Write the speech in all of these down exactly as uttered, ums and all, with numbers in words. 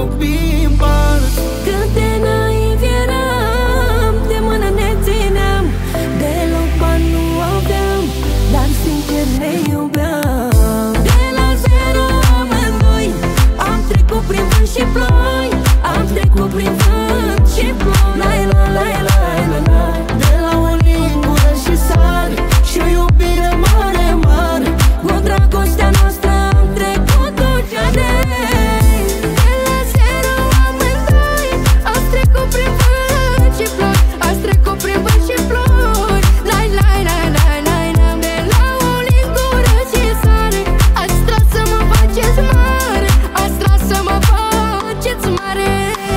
iubim par. Cât de naiv eram, de mână ne țineam, deloc bani nu aveam, dar sincer ne iubeam. De la zero amândoi am trecut prin vânt și ploi, am trecut prin vânt și ploi. Lai, la, lai, lai, la, la. De la o lingură și sare și o iubire mare, mare, cu dragostea noastră am trecut oceane. De la zero amândoi am trecut prin vânt și ploi, am trecut prin vânt și ploi. Lai, lai, lai, lai, lai, lai. De la o lingură și sare ați tras să mă faceți mare, ați tras să mă faceți mare.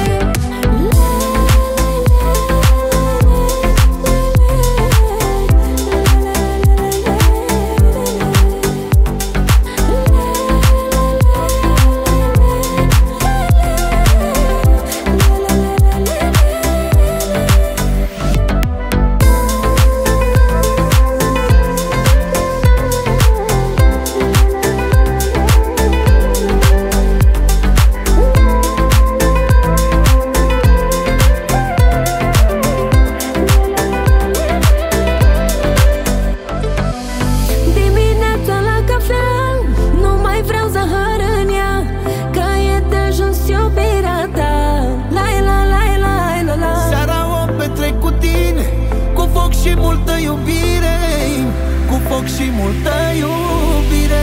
Dimineața la cafea nu mai vreau zahăr în ea, că e de ajuns iubirea ta. Lai, la, lai, lai, la, la. Seara o petrec cu tine, cu foc și multă iubire, cu foc și multă iubire.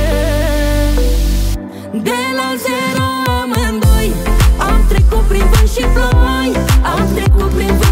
De la zero amândoi am trecut prin vânt și ploi, am trecut prin vânt